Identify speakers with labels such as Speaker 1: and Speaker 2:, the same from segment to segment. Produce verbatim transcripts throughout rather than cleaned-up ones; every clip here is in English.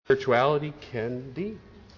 Speaker 1: Spirituality can be.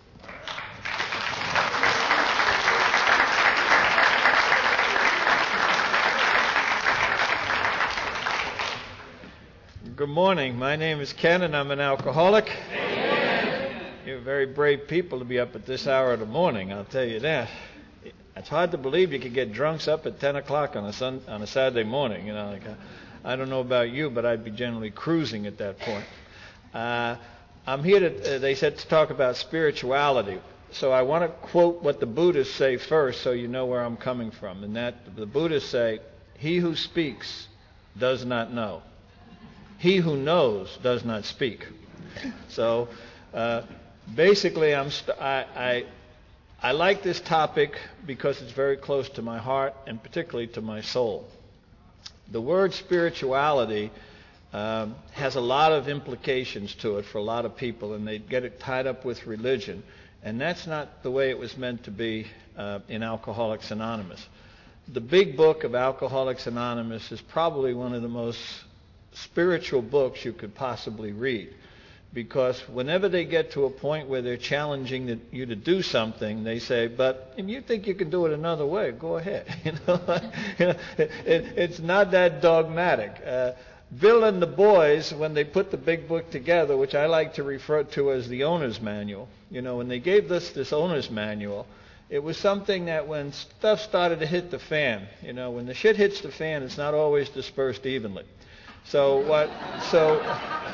Speaker 2: Good morning. My name is Ken, and I'm an alcoholic. Amen. You're very brave people to be up at this hour of the morning, I'll tell you that. It's hard to believe you could get drunks up at ten o'clock on a sun, on a Saturday morning. You know, like uh, I don't know about you, but I'd be generally cruising at that point. Uh, I'm here to, uh, they said, to talk about spirituality. So I want to quote what the Buddhists say first so you know where I'm coming from. And that the Buddhists say, "He who speaks does not know. He who knows does not speak." So uh, basically, I'm st- I, I, I like this topic because it's very close to my heart and particularly to my soul. The word spirituality um, has a lot of implications to it for a lot of people, and they get it tied up with religion. And that's not the way it was meant to be uh, in Alcoholics Anonymous. The big book of Alcoholics Anonymous is probably one of the most spiritual books you could possibly read, because whenever they get to a point where they're challenging the, you to do something, they say, "But if you think you can do it another way, go ahead." You know, you know it, it, it's not that dogmatic. Uh, Bill and the boys, when they put the big book together, which I like to refer to as the owner's manual, you know, when they gave us this owner's manual, it was something that when stuff started to hit the fan, you know, when the shit hits the fan, it's not always dispersed evenly. So what? So,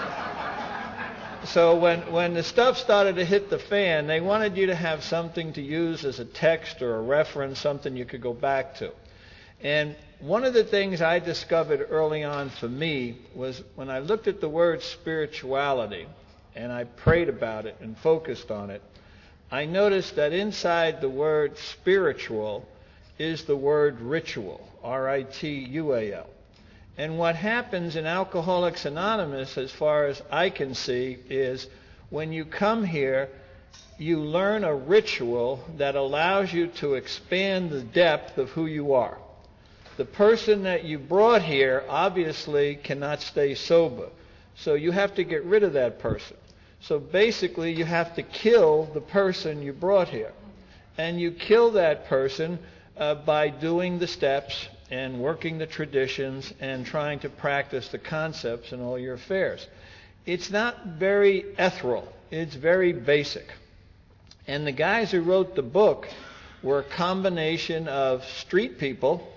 Speaker 2: so when when the stuff started to hit the fan, they wanted you to have something to use as a text or a reference, something you could go back to. And one of the things I discovered early on for me was when I looked at the word spirituality and I prayed about it and focused on it, I noticed that inside the word spiritual is the word ritual, R I T U A L. And what happens in Alcoholics Anonymous, as far as I can see, is when you come here, you learn a ritual that allows you to expand the depth of who you are. The person that you brought here obviously cannot stay sober, so you have to get rid of that person. So basically, you have to kill the person you brought here. And you kill that person uh, by doing the steps and working the traditions and trying to practice the concepts in all your affairs. It's not very ethereal. It's very basic. And the guys who wrote the book were a combination of street people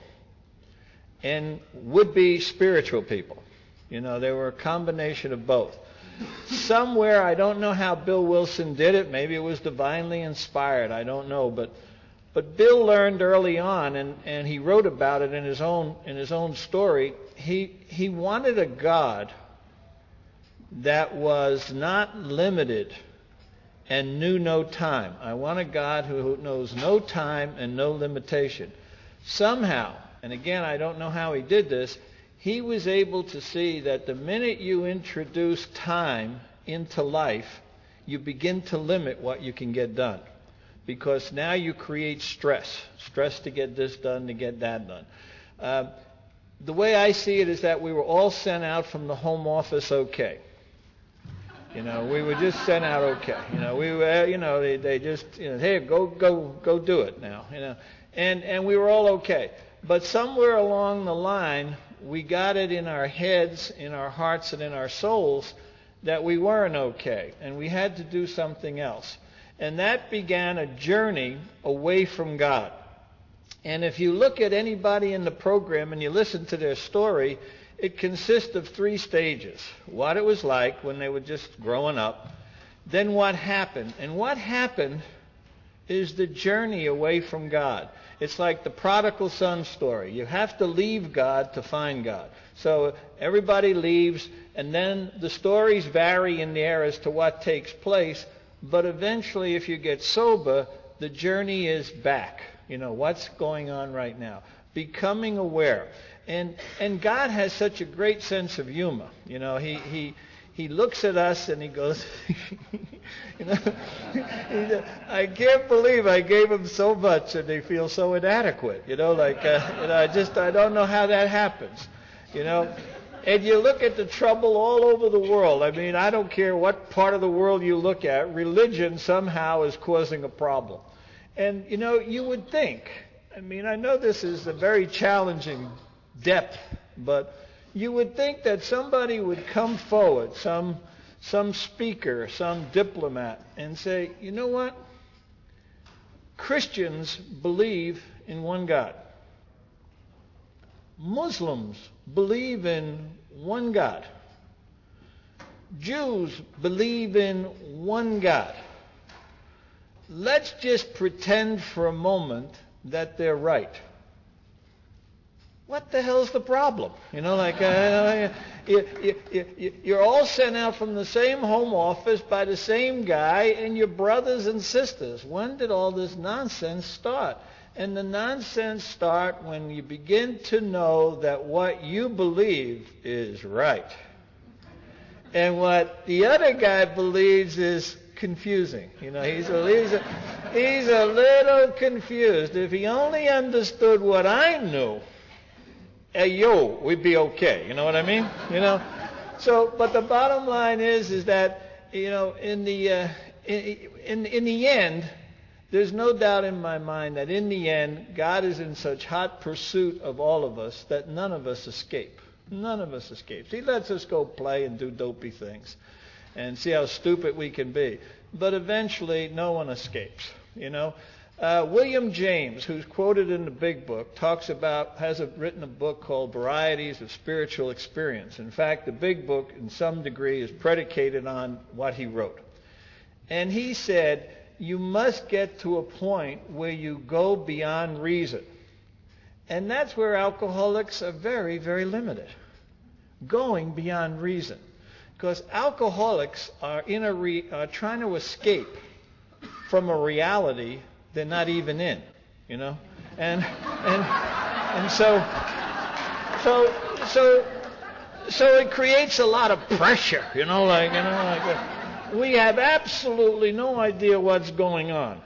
Speaker 2: and would-be spiritual people. You know, they were a combination of both. Somewhere, I don't know how Bill Wilson did it. Maybe it was divinely inspired. I don't know. But but Bill learned early on, and, and he wrote about it in his own in his own story. He he wanted a God that was not limited and knew no time. I want a God who knows no time and no limitation. Somehow, and again, I don't know how he did this, he was able to see that the minute you introduce time into life, you begin to limit what you can get done. Because now you create stress. Stress to get this done, to get that done. Uh, the way I see it is that we were all sent out from the home office okay. You know, we were just sent out okay. You know, we were, you know, they, they just, you know, hey, go, go, go do it now. You know, and and we were all okay. But somewhere along the line, we got it in our heads, in our hearts, and in our souls that we weren't okay, and we had to do something else. And that began a journey away from God. And if you look at anybody in the program and you listen to their story, it consists of three stages. What it was like when they were just growing up, then what happened. And what happened is the journey away from God. It's like the prodigal son story. You have to leave God to find God. So everybody leaves, and then the stories vary in the air as to what takes place. But eventually, if you get sober, the journey is back. You know, what's going on right now? Becoming aware. And and God has such a great sense of humor. You know, he he, he looks at us and he goes, you know, I can't believe I gave him so much and they feel so inadequate. You know, like, uh, you know, I just, I don't know how that happens. You know, And you look at the trouble all over the world. I mean, I don't care what part of the world you look at, religion somehow is causing a problem. And, you know, you would think, I mean, I know this is a very challenging depth, but you would think that somebody would come forward, some some speaker, some diplomat, and say, you know what? Christians believe in one God. Muslims believe in one God. Jews believe in one God. Let's just pretend for a moment that they're right. What the hell's the problem? You know, like uh, you, you, you, you're all sent out from the same home office by the same guy, and you're brothers and sisters. When did all this nonsense start? And the nonsense start when you begin to know that what you believe is right, and what the other guy believes is confusing. You know, he's a, he's a, he's a little confused. If he only understood what I knew, hey, yo, we'd be okay. You know what I mean? You know. So, but the bottom line is, is that, you know, in the uh, in, in in the end, there's no doubt in my mind that in the end, God is in such hot pursuit of all of us that none of us escape. None of us escapes. He lets us go play and do dopey things and see how stupid we can be. But eventually, no one escapes, you know. Uh, William James, who's quoted in the Big Book, talks about, has a, written a book called Varieties of Spiritual Experience. In fact, the Big Book, in some degree, is predicated on what he wrote. And he said, you must get to a point where you go beyond reason. And that's where alcoholics are very, very limited. Going beyond reason. Because alcoholics are in a re, are trying to escape from a reality they're not even in, you know? And and and so so so so it creates a lot of pressure, you know, like you know, like uh, we have absolutely no idea what's going on.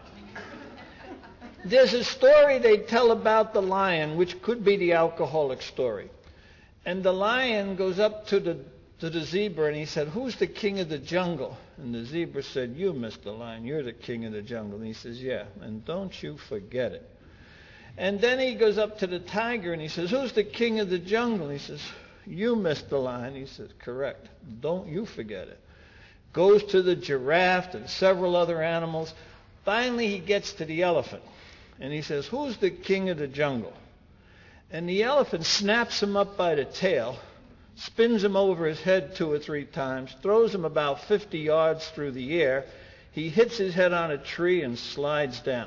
Speaker 2: There's a story they tell about the lion, which could be the alcoholic story. And the lion goes up to the to the zebra and he said, who's the king of the jungle? And the zebra said, you, Mister Lion, you're the king of the jungle. And he says, yeah, and don't you forget it. And then he goes up to the tiger and he says, who's the king of the jungle? And he says, you, Mister Lion. He says, correct. Don't you forget it. Goes to the giraffe and several other animals. Finally, he gets to the elephant. And he says, who's the king of the jungle? And the elephant snaps him up by the tail, spins him over his head two or three times, throws him about fifty yards through the air. He hits his head on a tree and slides down.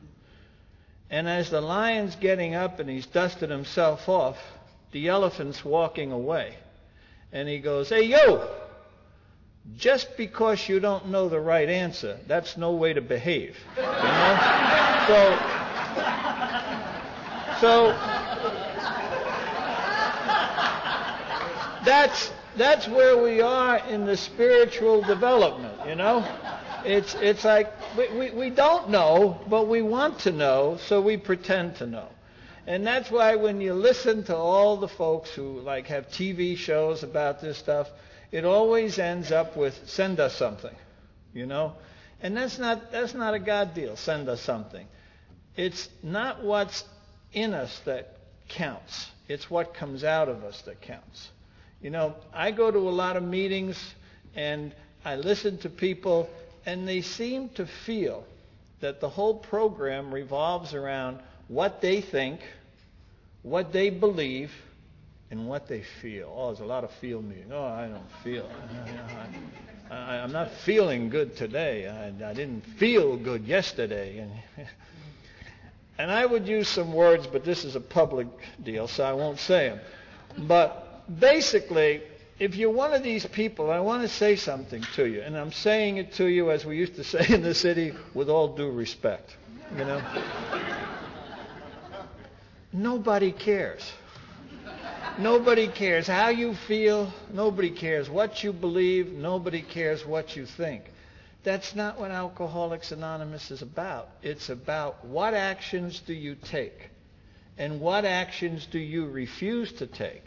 Speaker 2: And as the lion's getting up and he's dusted himself off, the elephant's walking away. And he goes, hey, yo, just because you don't know the right answer, that's no way to behave. You know? So, so that's that's where we are in the spiritual development, you know? It's it's like we, we, we don't know, but we want to know, so we pretend to know. And that's why when you listen to all the folks who like have T V shows about this stuff, it always ends up with send us something, you know? And that's not that's not a God deal, send us something. It's not what's in us that counts. It's what comes out of us that counts. You know, I go to a lot of meetings and I listen to people and they seem to feel that the whole program revolves around what they think, what they believe, and what they feel. Oh, there's a lot of feel meeting. Oh, I don't feel. I, I, I'm not feeling good today. I, I didn't feel good yesterday. And, and I would use some words, but this is a public deal, so I won't say them. But basically, if you're one of these people, I want to say something to you, and I'm saying it to you, as we used to say in the city, with all due respect, you know. Nobody cares. Nobody cares how you feel. Nobody cares what you believe. Nobody cares what you think. That's not what Alcoholics Anonymous is about. It's about what actions do you take, and what actions do you refuse to take.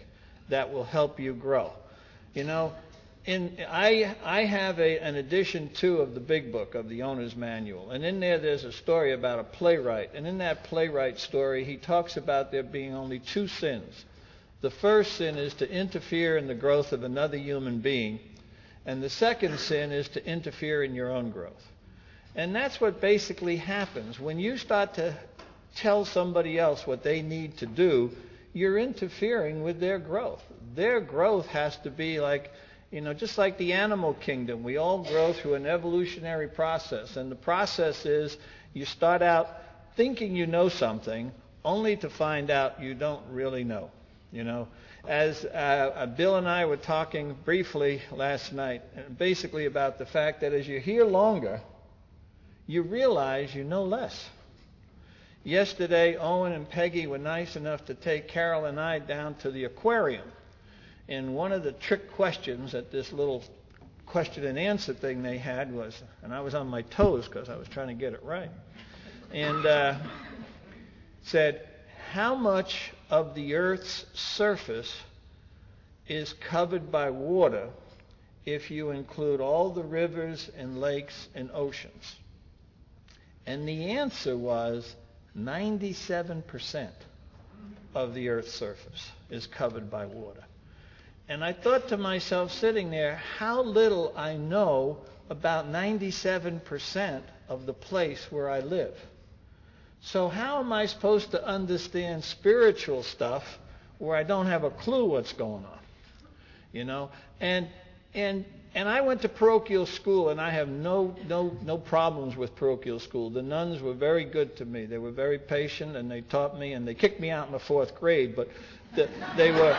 Speaker 2: that will help you grow. You know, in, I, I have a, an edition two of the Big Book, of the Owner's Manual. And in there, there's a story about a playwright. And in that playwright story, he talks about there being only two sins. The first sin is to interfere in the growth of another human being. And the second sin is to interfere in your own growth. And that's what basically happens. When you start to tell somebody else what they need to do, you're interfering with their growth. Their growth has to be like, you know, just like the animal kingdom. We all grow through an evolutionary process. And the process is you start out thinking you know something, only to find out you don't really know. You know, as uh, Bill and I were talking briefly last night, basically about the fact that as you're here longer, you realize you know less. Yesterday, Owen and Peggy were nice enough to take Carol and I down to the aquarium. And one of the trick questions at this little question and answer thing they had was, and I was on my toes because I was trying to get it right, and uh, said, how much of the Earth's surface is covered by water if you include all the rivers and lakes and oceans? And the answer was ninety-seven percent of the Earth's surface is covered by water. And I thought to myself sitting there, how little I know about ninety-seven percent of the place where I live. So how am I supposed to understand spiritual stuff where I don't have a clue what's going on? You know? And and and I went to parochial school, and I have no no no problems with parochial school. The nuns were very good to me. They were very patient, and they taught me, and they kicked me out in the fourth grade, but the, they were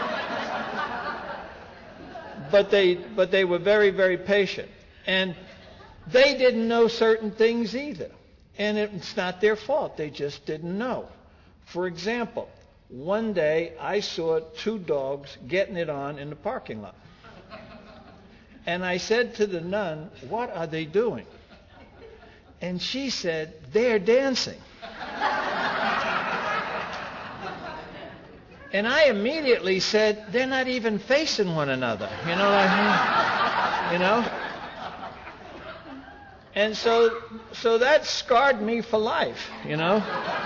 Speaker 2: but they but they were very, very patient. And they didn't know certain things either. And it's not their fault. They just didn't know. For example, one day I saw two dogs getting it on in the parking lot. And I said to the nun, what are they doing? And she said, they're dancing. And I immediately said, they're not even facing one another. You know what I mean? You know? And so, so that scarred me for life, you know?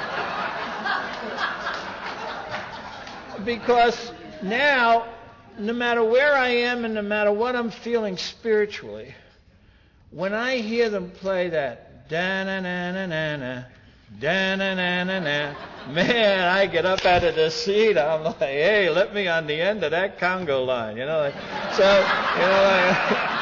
Speaker 2: Because now, no matter where I am and no matter what I'm feeling spiritually, when I hear them play that da-na-na-na-na-na, da-na-na-na-na, man, I get up out of the seat. I'm like, hey, let me on the end of that Congo line, you know? Like, so, you know, like...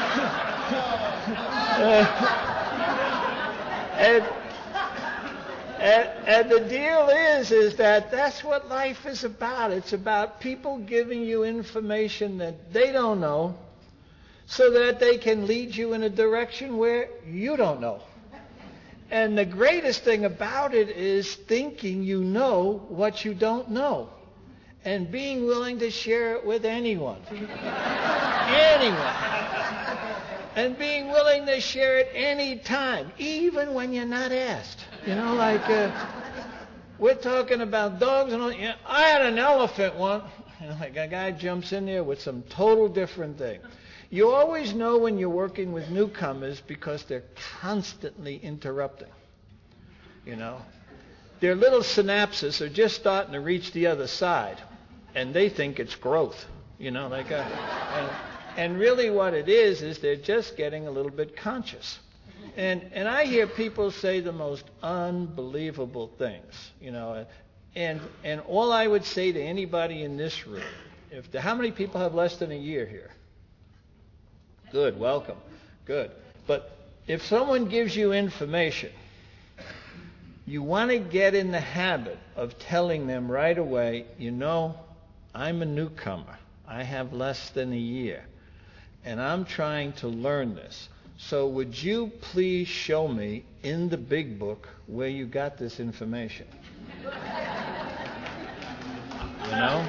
Speaker 2: and, and, and the deal is, is that that's what life is about. It's about people giving you information that they don't know so that they can lead you in a direction where you don't know. And the greatest thing about it is thinking you know what you don't know and being willing to share it with anyone. Anyone. And being willing to share it any time, even when you're not asked. You know, like uh, we're talking about dogs and all. You know, I had an elephant once. You know, like a guy jumps in there with some total different thing. You always know when you're working with newcomers because they're constantly interrupting. You know, their little synapses are just starting to reach the other side, and they think it's growth. You know, like a. And, And really what it is, is they're just getting a little bit conscious. And and I hear people say the most unbelievable things, you know. And and all I would say to anybody in this room, if the, how many people have less than a year here? Good, welcome. Good. But if someone gives you information, you want to get in the habit of telling them right away, you know, I'm a newcomer. I have less than a year. And I'm trying to learn this. So would you please show me in the Big Book where you got this information? You know?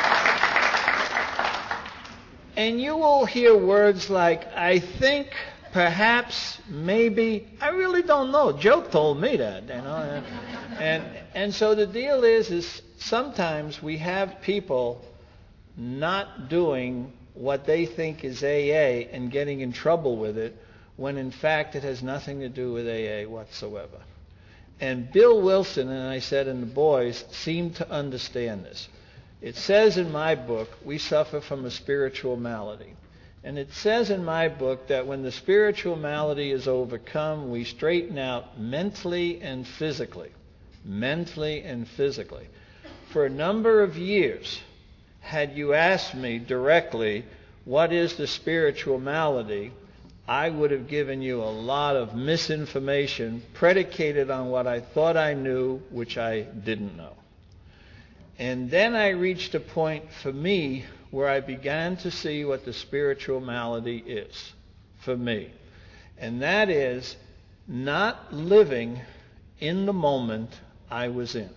Speaker 2: And you will hear words like, I think perhaps, maybe, I really don't know. Joe told me that, you know. And, and, and so the deal is, is sometimes we have people not doing what they think is A A and getting in trouble with it, when in fact it has nothing to do with A A whatsoever. And Bill Wilson, and I said, and the boys seem to understand this. It says in my book, we suffer from a spiritual malady. And it says in my book that when the spiritual malady is overcome, we straighten out mentally and physically. Mentally and physically. For a number of years, had you asked me directly, what is the spiritual malady, I would have given you a lot of misinformation predicated on what I thought I knew, which I didn't know. And then I reached a point for me where I began to see what the spiritual malady is for me. And that is not living in the moment I was in.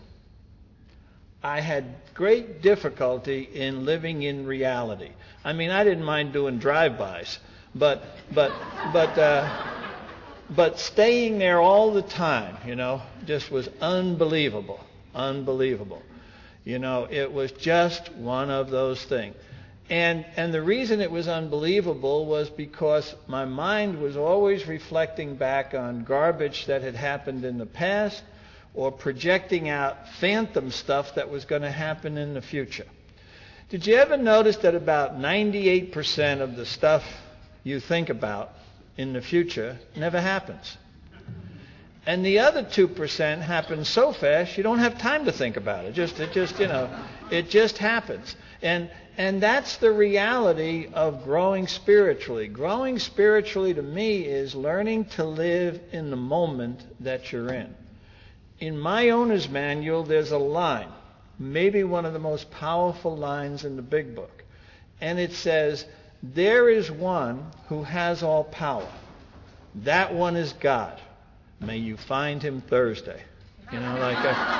Speaker 2: I had great difficulty in living in reality. I mean, I didn't mind doing drive-bys, but but but uh, but staying there all the time, you know, just was unbelievable, unbelievable. You know, it was just one of those things. And and the reason it was unbelievable was because my mind was always reflecting back on garbage that had happened in the past, or projecting out phantom stuff that was going to happen in the future. Did you ever notice that about ninety-eight percent of the stuff you think about in the future never happens? And the other two percent happens so fast you don't have time to think about it. Just it just, you know, it just happens. And and that's the reality of growing spiritually. Growing spiritually to me is learning to live in the moment that you're in. In my owner's manual, there's a line, maybe one of the most powerful lines in the big book. And it says, there is one who has all power. That one is God. May you find him Thursday. You know, like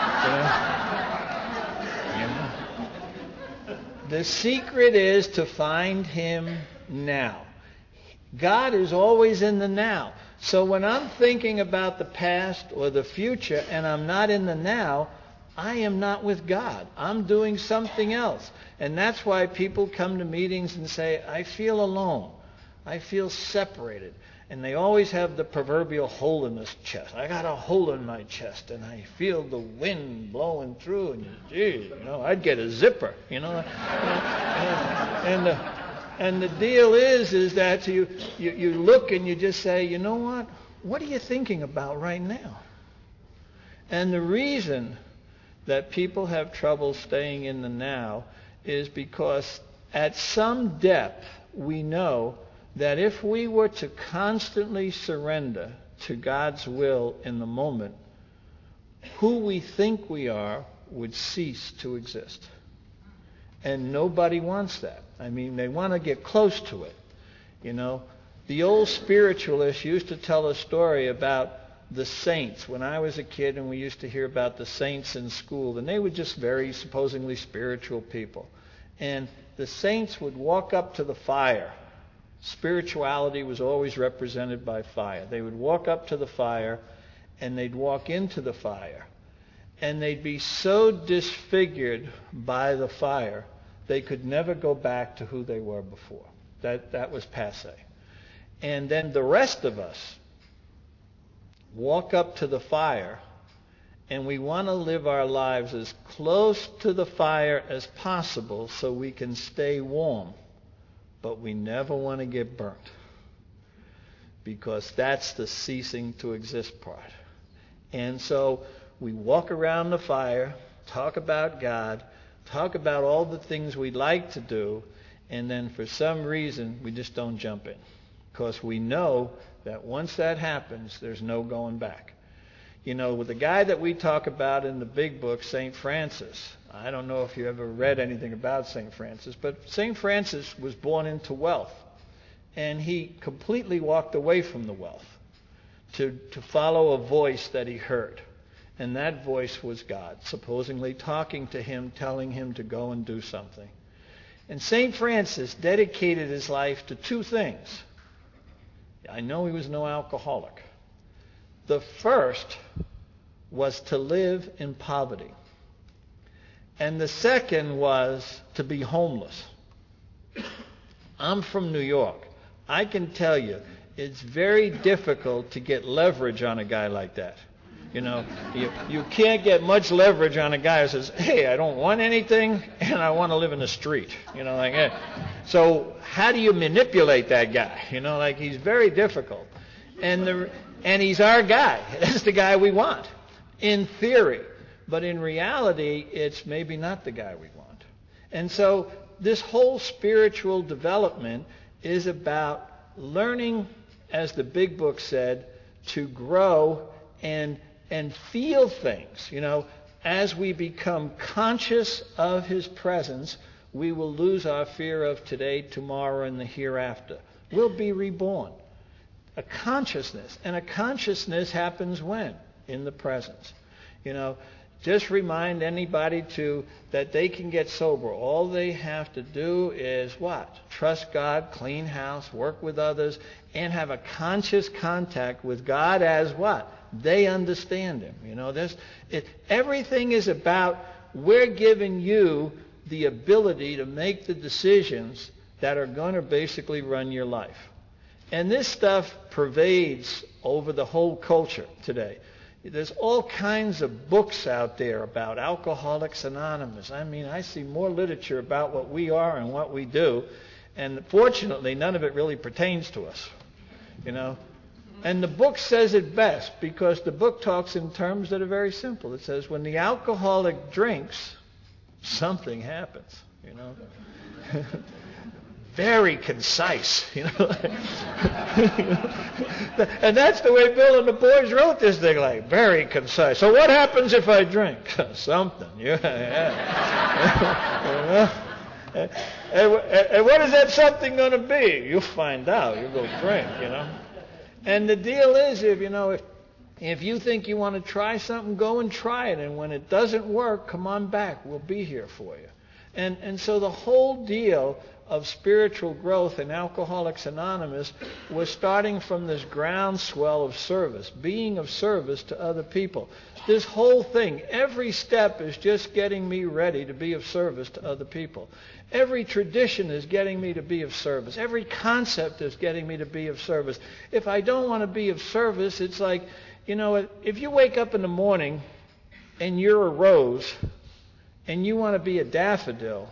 Speaker 2: a, you know, you know. The secret is to find him now. God is always in the now. So when I'm thinking about the past or the future and I'm not in the now, I am not with God. I'm doing something else. And that's why people come to meetings and say, I feel alone. I feel separated. And they always have the proverbial hole in this chest. I got a hole in my chest, and I feel the wind blowing through. And geez, you know, I'd get a zipper, you know. And, and, the, and the deal is, is that you, you you look and you just say, you know what? What are you thinking about right now? And the reason that people have trouble staying in the now is because at some depth we know that if we were to constantly surrender to God's will in the moment, who we think we are would cease to exist. And nobody wants that. I mean, they want to get close to it. You know, the old spiritualists used to tell a story about the saints. When I was a kid and we used to hear about the saints in school, and they were just very supposedly spiritual people. And the saints would walk up to the fire. Spirituality was always represented by fire. They would walk up to the fire and they'd walk into the fire. And they'd be so disfigured by the fire, they could never go back to who they were before. That, that was passé. And then the rest of us walk up to the fire, and we want to live our lives as close to the fire as possible so we can stay warm. But we never want to get burnt, because that's the ceasing to exist part. And so we walk around the fire, talk about God, talk about all the things we'd like to do, and then for some reason we just don't jump in, because we know that once that happens, there's no going back. You know, with the guy that we talk about in the big book, Saint Francis, I don't know if you ever read anything about Saint Francis, but Saint Francis was born into wealth, and he completely walked away from the wealth to, to follow a voice that he heard. And that voice was God, supposedly talking to him, telling him to go and do something. And Saint Francis dedicated his life to two things. I know he was no alcoholic. The first was to live in poverty. And the second was to be homeless. I'm from New York. I can tell you, it's very difficult to get leverage on a guy like that. You know, you, you can't get much leverage on a guy who says, hey, I don't want anything and I want to live in the street. You know, like, eh. So how do you manipulate that guy? You know, like, he's very difficult. And the and he's our guy. That's the guy we want, in theory. But in reality, it's maybe not the guy we want. And so this whole spiritual development is about learning, as the big book said, to grow and and feel things. You know, as we become conscious of his presence, we will lose our fear of today, tomorrow, and the hereafter. We'll be reborn. A consciousness. And a consciousness happens when? In the presence. You know, just remind anybody to that they can get sober. All they have to do is what? Trust God, clean house, work with others, and have a conscious contact with God as what? They understand him. You know, there's it, everything is about, we're giving you the ability to make the decisions that are going to basically run your life. And this stuff pervades over the whole culture today. There's all kinds of books out there about Alcoholics Anonymous. I mean, I see more literature about what we are and what we do, and fortunately, none of it really pertains to us, you know. And the book says it best, because the book talks in terms that are very simple. It says, when the alcoholic drinks, something happens, you know. Very concise, you know. And that's the way Bill and the boys wrote this thing, like, very concise. So what happens if I drink? Something, yeah. yeah. and, and, and what is that something going to be? You'll find out. You'll go drink, you know. And the deal is, if you know, if if you think you want to try something, go and try it. And when it doesn't work, come on back. We'll be here for you. And and so the whole deal of spiritual growth in Alcoholics Anonymous was starting from this groundswell of service, being of service to other people. This whole thing, every step is just getting me ready to be of service to other people. Every tradition is getting me to be of service. Every concept is getting me to be of service. If I don't want to be of service, it's like, you know, if you wake up in the morning and you're a rose and you want to be a daffodil,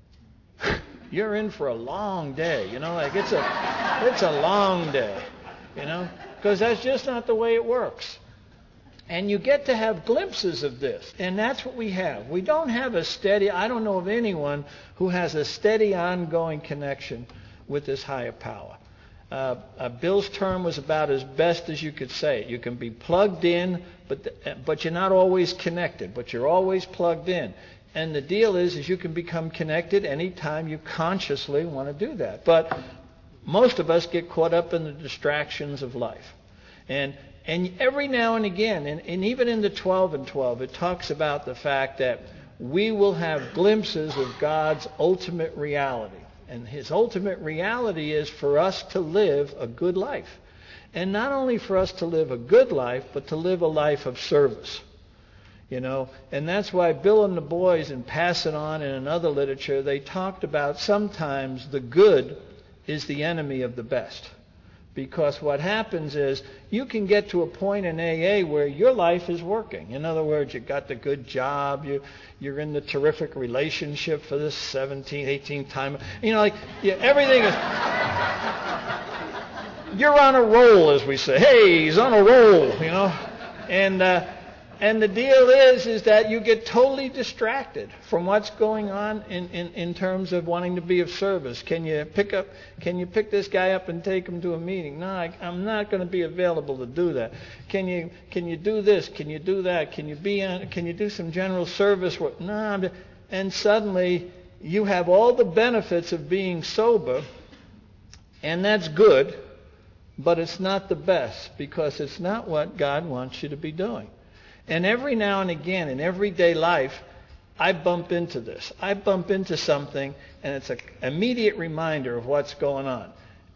Speaker 2: you're in for a long day, you know, like it's a it's a long day, you know, because that's just not the way it works. And you get to have glimpses of this, and that's what we have. We don't have a steady, I don't know of anyone who has a steady, ongoing connection with this higher power. Uh, uh, Bill's term was about as best as you could say it. You can be plugged in, but the, but you're not always connected, but you're always plugged in. And the deal is, is you can become connected anytime you consciously want to do that. But most of us get caught up in the distractions of life. And and every now and again, and, and even in the twelve and twelve, it talks about the fact that we will have glimpses of God's ultimate reality. And his ultimate reality is for us to live a good life. And not only for us to live a good life, but to live a life of service. You know, and that's why Bill and the boys, in Pass It On and in other literature, they talked about sometimes the good is the enemy of the best. Because what happens is you can get to a point in A A where your life is working. In other words, you got the good job, you, you're in the terrific relationship for this seventeenth, eighteenth time. You know, like yeah, everything is... You're on a roll, as we say. Hey, he's on a roll, you know. And... Uh, And the deal is, is that you get totally distracted from what's going on in, in, in terms of wanting to be of service. Can you pick up, can you pick this guy up and take him to a meeting? No, I, I'm not going to be available to do that. Can you, can you do this? Can you do that? Can you be on, can you do some general service work? No, I'm, and suddenly you have all the benefits of being sober, and that's good, but it's not the best, because it's not what God wants you to be doing. And every now and again, in everyday life, I bump into this. I bump into something, and it's an immediate reminder of what's going on.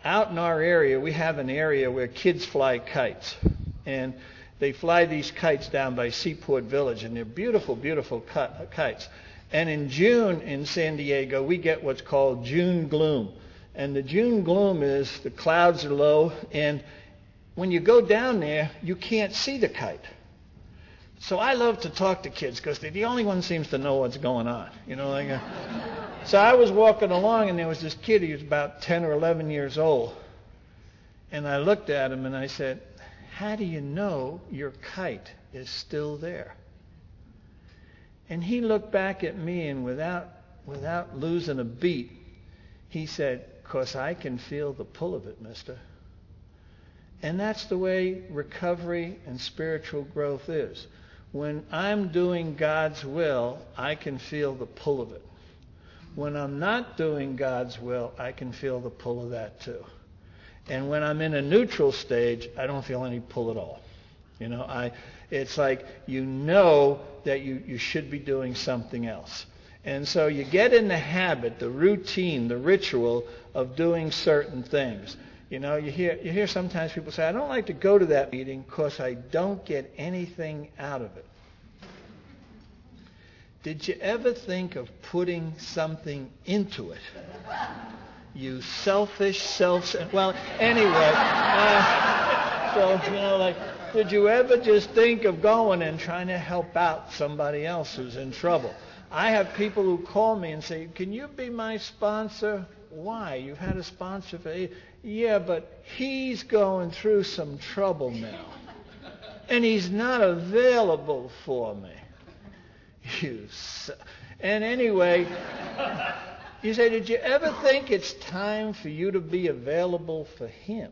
Speaker 2: out in our area, we have an area where kids fly kites. And they fly these kites down by Seaport Village, and they're beautiful, beautiful kites. And in June in San Diego, we get what's called June gloom. And the June gloom is the clouds are low, and when you go down there, you can't see the kite. So I love to talk to kids because they're the only one who seems to know what's going on. You know, like, uh, so I was walking along, and there was this kid. He was about ten or eleven years old. And I looked at him, and I said, how do you know your kite is still there? And he looked back at me, and without without losing a beat, he said, "'Cause I can feel the pull of it, mister." And that's the way recovery and spiritual growth is. When I'm doing God's will, I can feel the pull of it. When I'm not doing God's will, I can feel the pull of that too. And when I'm in a neutral stage, I don't feel any pull at all. You know, I it's like you know that you, you should be doing something else. And so you get in the habit, the routine, the ritual of doing certain things. You know, you hear you hear sometimes people say, I don't like to go to that meeting because I don't get anything out of it. Did you ever think of putting something into it? You selfish, self... Well, anyway, uh, so, you know, like, did you ever just think of going and trying to help out somebody else who's in trouble? I have people who call me and say, can you be my sponsor? Why? You've had a sponsor for eight... Yeah, but he's going through some trouble now, and he's not available for me. You... And anyway... You say, did you ever think it's time for you to be available for him?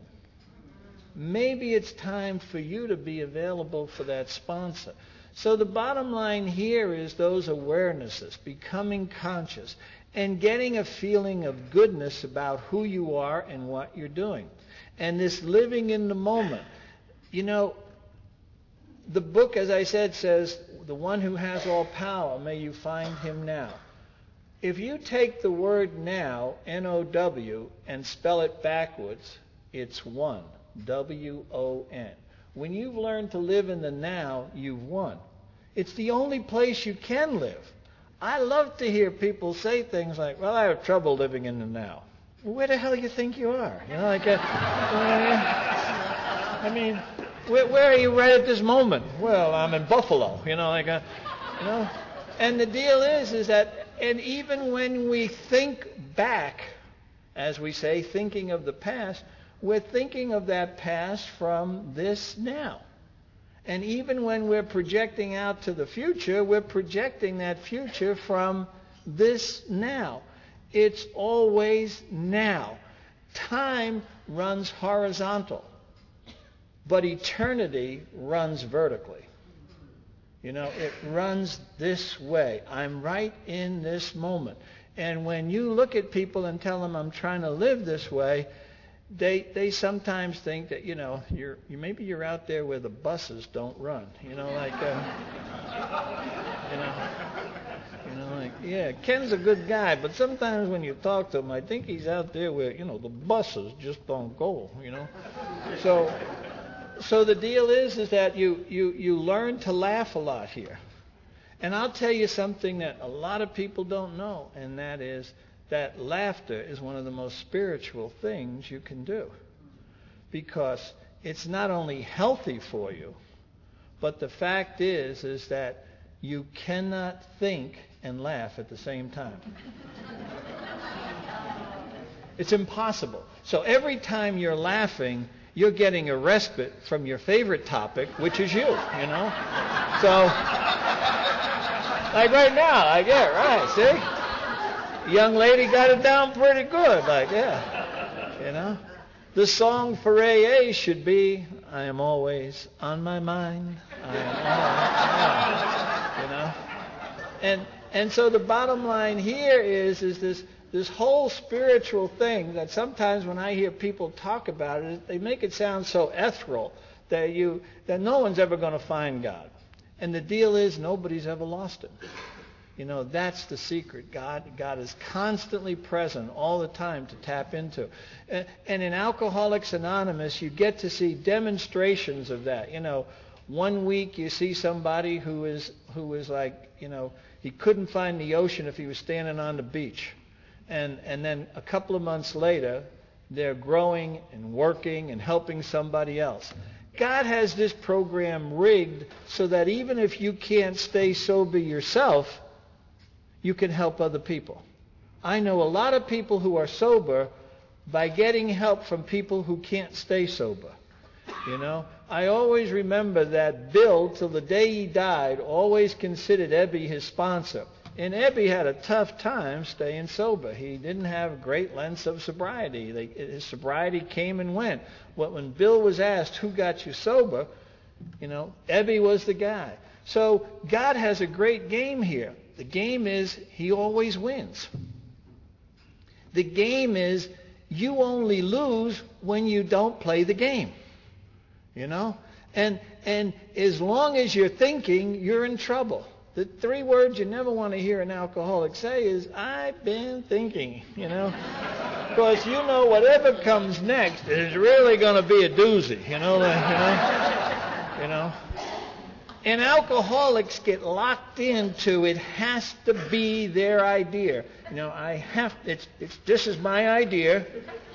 Speaker 2: Maybe it's time for you to be available for that sponsor. So the bottom line here is those awarenesses, becoming conscious, and getting a feeling of goodness about who you are and what you're doing. And this living in the moment. You know, the book, as I said, says, the one who has all power, may you find him now. If you take the word now, N O W, and spell it backwards, it's one, W O N. When you've learned to live in the now, you've won. It's the only place you can live. I love to hear people say things like, well, I have trouble living in the now. Well, where the hell do you think you are? You know, like, uh, uh, I mean, where, where are you right at this moment? Well, I'm in Buffalo, you know, like, uh, you know. And the deal is, is that, and even when we think back, as we say, thinking of the past, we're thinking of that past from this now. And even when we're projecting out to the future, we're projecting that future from this now. It's always now. Time runs horizontal, but eternity runs vertically. You know, it runs this way. I'm right in this moment. And when you look at people and tell them I'm trying to live this way, they they sometimes think that, you know, you're you maybe you're out there where the buses don't run. You know, like, uh, you know, you know, like, yeah, Ken's a good guy, but sometimes when you talk to him, I think he's out there where, you know, the buses just don't go. You know, so. So the deal is, is that you, you, you learn to laugh a lot here. And I'll tell you something that a lot of people don't know, and that is that laughter is one of the most spiritual things you can do. Because it's not only healthy for you, but the fact is, is that you cannot think and laugh at the same time. It's impossible. So every time you're laughing, you're getting a respite from your favorite topic, which is you, you know? So, like right now, like, yeah, right, see? Young lady got it down pretty good, like, yeah, you know? The song for A A should be, I am always on my mind, I am always, you know? And, and so the bottom line here is, is this, This whole spiritual thing that sometimes when I hear people talk about it, they make it sound so ethereal that you that no one's ever going to find God. And the deal is nobody's ever lost him. You know, that's the secret. God, God is constantly present all the time to tap into. And, and in Alcoholics Anonymous, you get to see demonstrations of that. You know, one week you see somebody who is who is like, you know, he couldn't find the ocean if he was standing on the beach. And and then a couple of months later, they're growing and working and helping somebody else. God has this program rigged so that even if you can't stay sober yourself, you can help other people. I know a lot of people who are sober by getting help from people who can't stay sober. You know, I always remember that Bill, till the day he died, always considered Ebby his sponsor. And Ebby had a tough time staying sober. He didn't have great lengths of sobriety. They, his sobriety came and went. But when Bill was asked, who got you sober, you know, Ebby was the guy. So God has a great game here. The game is he always wins. The game is you only lose when you don't play the game. You know? And and as long as you're thinking, you're in trouble. The three words you never want to hear an alcoholic say is, I've been thinking, you know. Because you know whatever comes next is really going to be a doozy, you know. Like, you know? You know? And alcoholics get locked into it has to be their idea. You know, I have, it's, it's, this is my idea,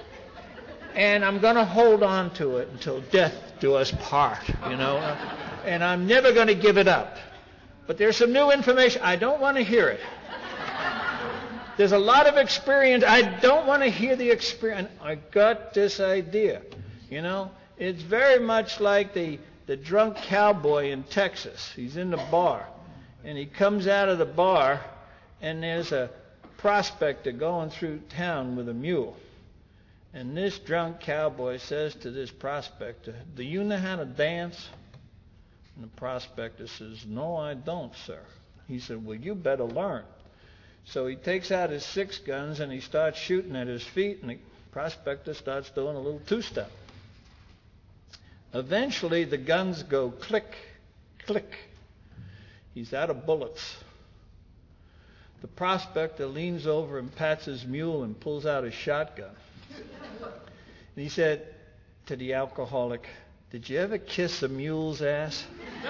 Speaker 2: and I'm going to hold on to it until death do us part, you know. And I'm never going to give it up. But there's some new information. I don't want to hear it. There's a lot of experience. I don't want to hear the experience. I got this idea, you know. It's very much like the the drunk cowboy in Texas. He's in the bar, and he comes out of the bar, and there's a prospector going through town with a mule. And this drunk cowboy says to this prospector, do you know how to dance? And the prospector says, no, I don't, sir. He said, well, you better learn. So he takes out his six guns, and he starts shooting at his feet, and the prospector starts doing a little two-step. Eventually, the guns go click, click. He's out of bullets. The prospector leans over and pats his mule and pulls out his shotgun. And he said to the alcoholic, did you ever kiss a mule's ass?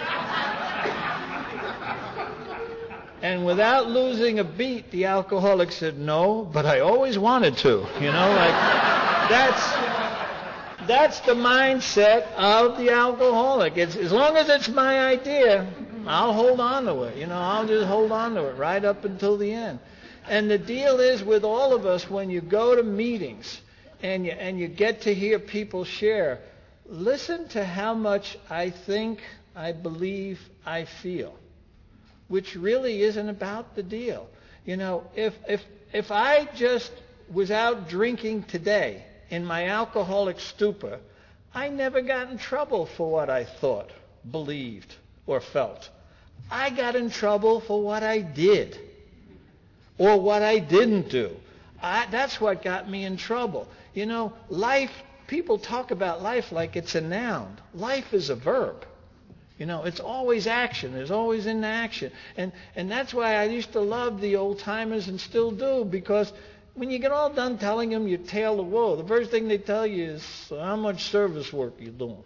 Speaker 2: And without losing a beat, the alcoholic said, no, but I always wanted to. You know, like, that's... That's the mindset of the alcoholic. It's, as long as it's my idea, I'll hold on to it. You know, I'll just hold on to it right up until the end. And the deal is with all of us, when you go to meetings and you, and you get to hear people share, listen to how much I think, I believe, I feel, which really isn't about the deal. You know, if if if I just was out drinking today, in my alcoholic stupor, I never got in trouble for what I thought, believed, or felt. I got in trouble for what I did or what I didn't do. I, that's what got me in trouble. You know, life, people talk about life like it's a noun. Life is a verb. You know, it's always action. There's always in action. And, and that's why I used to love the old-timers and still do, because when you get all done telling them your tale of woe, the first thing they tell you is, how much service work are you doing?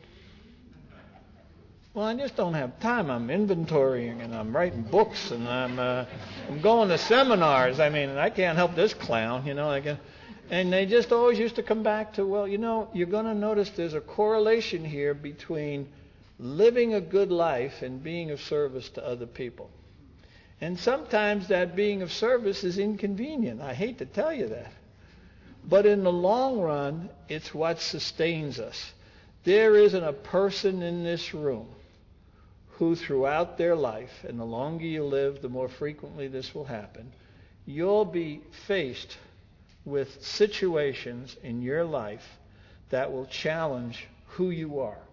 Speaker 2: Well, I just don't have time. I'm inventorying, and I'm writing books, and I'm uh, I'm going to seminars. I mean, I can't help this clown, you know. I can, and they just always used to come back to, well, you know, you're going to notice there's a correlation here between living a good life and being of service to other people. And sometimes that being of service is inconvenient. I hate to tell you that. But in the long run, it's what sustains us. There isn't a person in this room who throughout their life, and the longer you live, the more frequently this will happen, you'll be faced with situations in your life that will challenge who you are,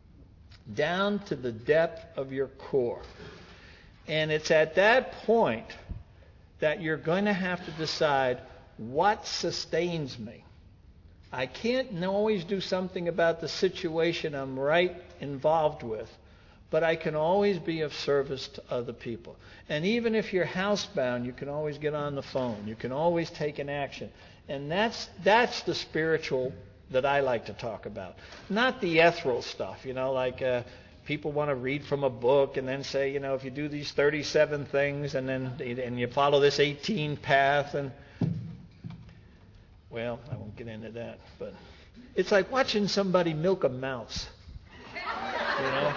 Speaker 2: down to the depth of your core. And it's at that point that you're going to have to decide what sustains me. I can't always do something about the situation I'm right involved with, but I can always be of service to other people. And even if you're housebound, you can always get on the phone. You can always take an action. And that's that's the spiritual that I like to talk about. Not the ethereal stuff, you know, like uh, people want to read from a book and then say, you know, if you do these thirty-seven things and then and you follow this eighteen path and, well, I won't get into that, but it's like watching somebody milk a mouse, you know.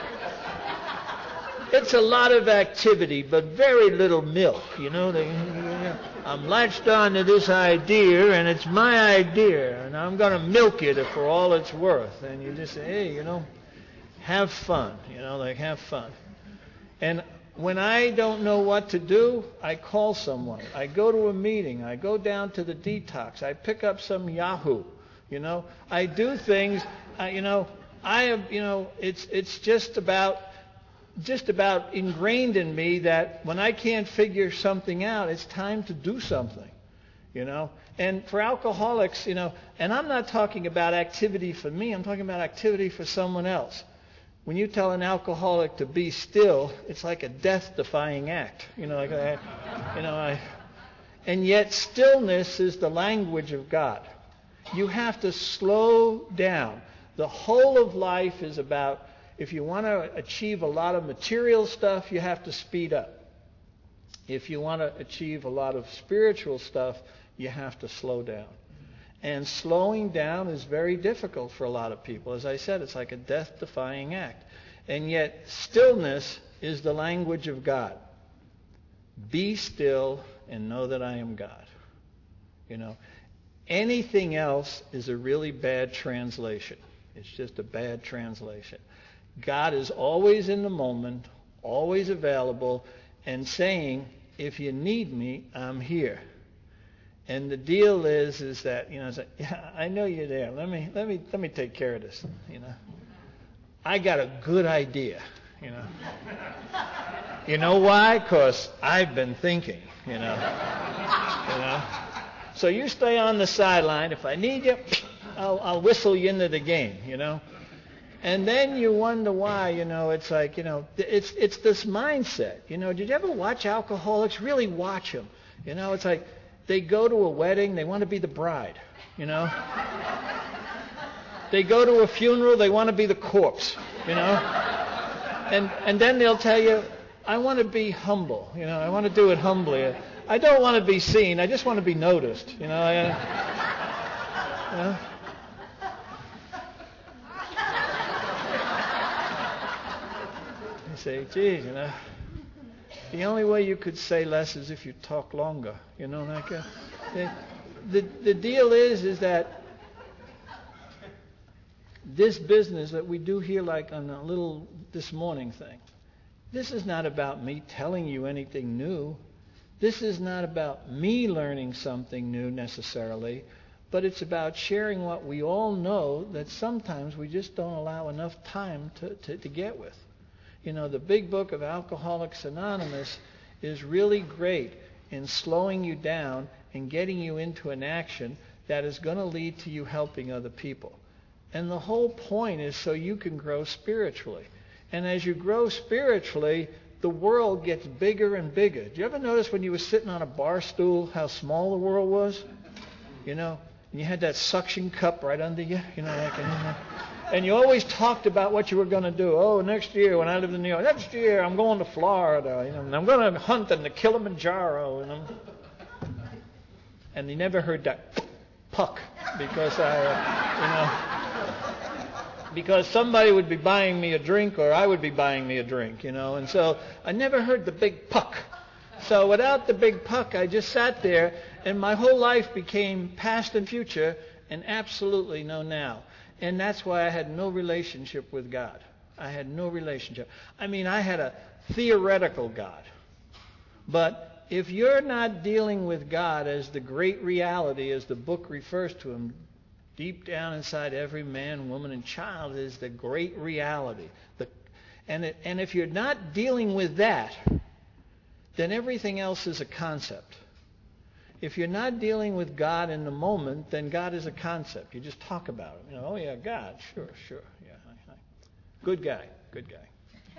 Speaker 2: It's a lot of activity, but very little milk, you know. They, I'm latched on to this idea, and it's my idea, and I'm going to milk it for all it's worth. And you just say, hey, you know, have fun, you know, like have fun. And when I don't know what to do, I call someone. I go to a meeting. I go down to the detox. I pick up some Yahoo, you know. I do things, uh, you know, I have, you know, it's it's just about... just about ingrained in me that when I can't figure something out, it's time to do something, you know. And for alcoholics, you know, and I'm not talking about activity for me, I'm talking about activity for someone else. When you tell an alcoholic to be still, it's like a death-defying act, you know. Like I, you know, I, and yet stillness is the language of God. You have to slow down. The whole of life is about, if you want to achieve a lot of material stuff, you have to speed up. If you want to achieve a lot of spiritual stuff, you have to slow down. And slowing down is very difficult for a lot of people. As I said, it's like a death-defying act. And yet, stillness is the language of God. Be still and know that I am God. You know, anything else is a really bad translation. It's just a bad translation. God is always in the moment, always available, and saying, if you need me, I'm here. And the deal is, is that, you know, it's like, yeah, I know you're there. Let me, let me, let me take care of this, you know. I got a good idea, you know. You know why? Because I've been thinking, you know. You know. So you stay on the sideline. If I need you, I'll, I'll whistle you into the game, you know. And then you wonder why, you know, it's like, you know, it's it's this mindset. You know, did you ever watch alcoholics? Really watch them. You know, it's like they go to a wedding, they want to be the bride, you know. They go to a funeral, they want to be the corpse, you know. And and then they'll tell you, I want to be humble, you know, I want to do it humbly. I don't want to be seen, I just want to be noticed, you know. I, you know? Say, geez, you know, the only way you could say less is if you talk longer, you know, like uh, the, the the deal is is that this business that we do here, like on a little this morning thing, this is not about me telling you anything new. This is not about me learning something new necessarily, but it's about sharing what we all know that sometimes we just don't allow enough time to, to, to get with. You know, the big book of Alcoholics Anonymous is really great in slowing you down and getting you into an action that is going to lead to you helping other people. And the whole point is so you can grow spiritually. And as you grow spiritually, the world gets bigger and bigger. Do you ever notice when you were sitting on a bar stool how small the world was? You know, and you had that suction cup right under you, you know, like, you know, and you always talked about what you were going to do. Oh, next year when I lived in New York, next year I'm going to Florida, you know, and I'm going to hunt in the Kilimanjaro, you know. And you never heard that puck because I, uh, you know, because somebody would be buying me a drink or I would be buying me a drink, you know. And so I never heard the big puck. So without the big puck, I just sat there, and my whole life became past and future and absolutely no now. And that's why I had no relationship with God. I had no relationship. I mean, I had a theoretical God. But if you're not dealing with God as the great reality, as the book refers to him, deep down inside every man, woman, and child is the great reality. The, and, it, and if you're not dealing with that, then everything else is a concept. If you're not dealing with God in the moment, then God is a concept. You just talk about it. You know, oh yeah, God, sure, sure, yeah. Good guy, good guy.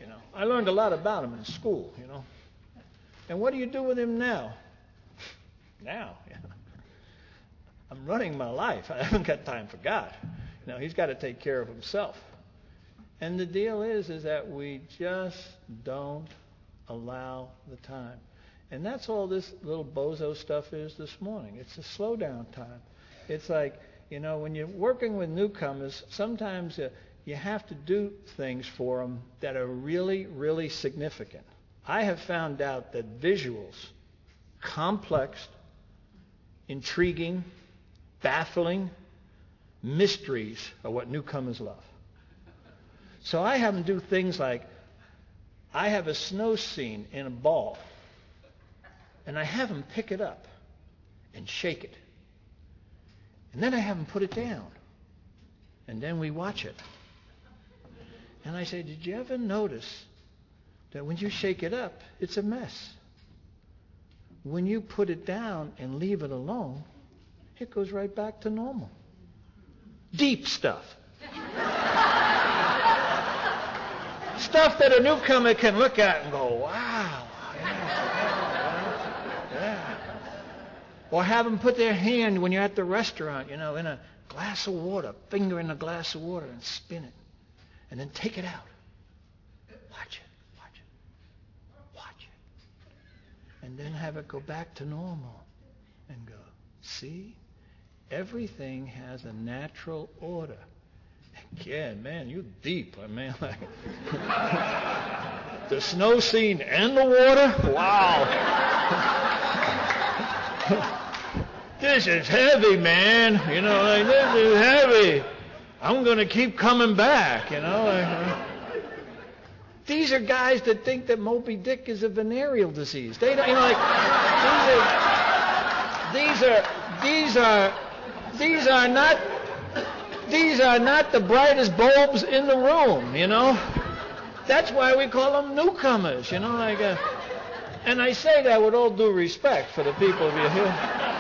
Speaker 2: you know. I learned a lot about him in school, you know. And what do you do with him now? Now, yeah. I'm running my life. I haven't got time for God. You know, he's got to take care of himself. And the deal is, is that we just don't allow the time. And that's all this little bozo stuff is this morning. It's a slow down time. It's like, you know, when you're working with newcomers, sometimes uh, you have to do things for them that are really, really significant. I have found out that visuals, complex, intriguing, baffling mysteries are what newcomers love. So I have them do things like, I have a snow scene in a ball, and I have them pick it up and shake it. And then I have them put it down. And then we watch it. And I say, did you ever notice that when you shake it up, it's a mess? When you put it down and leave it alone, it goes right back to normal. Deep stuff. Stuff that a newcomer can look at and go, wow. Yeah, yeah, yeah. Or have them put their hand when you're at the restaurant, you know, in a glass of water, finger in a glass of water and spin it. And then take it out. Watch it, watch it, watch it. And then have it go back to normal and go, see? Everything has a natural order. Again, man, you deep. I mean, like, the snow scene and the water? Wow. This is heavy, man. You know, like, this is heavy. I'm going to keep coming back, you know. Like, these are guys that think that Moby Dick is a venereal disease. They don't, you know, like, these are, these are, these are, these are not, these are not the brightest bulbs in the room, you know. That's why we call them newcomers, you know, like, uh, and I say that with all due respect for the people of here.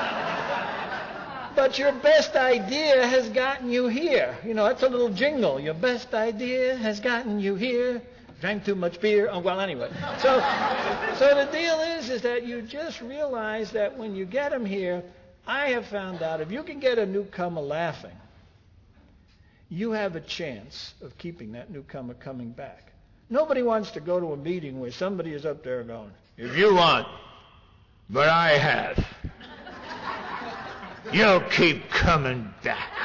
Speaker 2: But your best idea has gotten you here. You know, that's a little jingle. Your best idea has gotten you here. Drank too much beer. Oh, well, anyway. So, so the deal is, is that you just realize that when you get them here, I have found out if you can get a newcomer laughing, you have a chance of keeping that newcomer coming back. Nobody wants to go to a meeting where somebody is up there going, if you want, but I have, you'll keep coming back.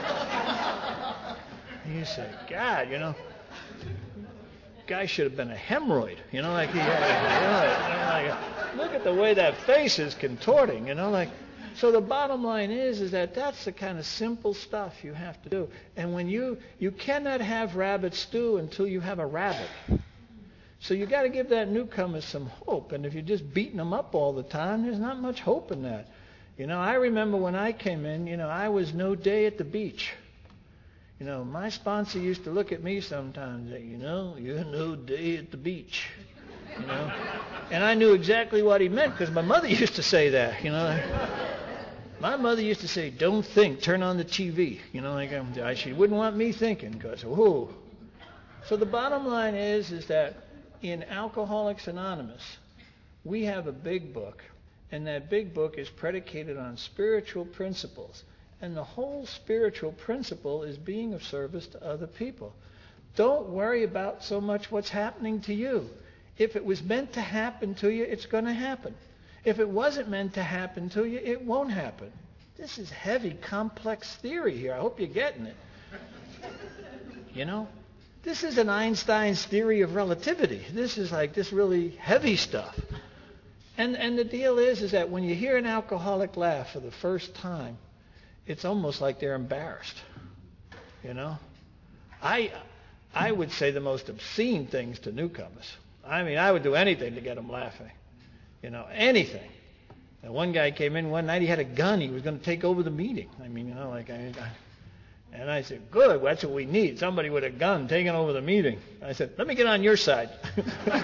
Speaker 2: You say, God, you know, guy should have been a hemorrhoid. You know, like he had, you know, like, look at the way that face is contorting, you know, like. So the bottom line is, is that that's the kind of simple stuff you have to do. And when you, you cannot have rabbit stew until you have a rabbit. So you got to give that newcomer some hope. And if you're just beating them up all the time, there's not much hope in that. You know, I remember when I came in, you know, I was no day at the beach. You know, my sponsor used to look at me sometimes and say, you know, you're no day at the beach. You know, and I knew exactly what he meant because my mother used to say that, you know. My mother used to say, don't think, turn on the T V. You know, like um, she wouldn't want me thinking because, whoa. So the bottom line is, is that in Alcoholics Anonymous, we have a big book, and that big book is predicated on spiritual principles. And the whole spiritual principle is being of service to other people. Don't worry about so much what's happening to you. If it was meant to happen to you, it's going to happen. If it wasn't meant to happen to you, it won't happen. This is heavy, complex theory here. I hope you're getting it. You know? This isn't Einstein's theory of relativity. This is like this really heavy stuff. And and the deal is, is that when you hear an alcoholic laugh for the first time, it's almost like they're embarrassed. You know? I I would say the most obscene things to newcomers. I mean, I would do anything to get them laughing. You know, anything. And one guy came in one night, he had a gun. He was going to take over the meeting. I mean, you know, like, I, I, and I said, good, that's what we need, somebody with a gun taking over the meeting. I said, let me get on your side. Let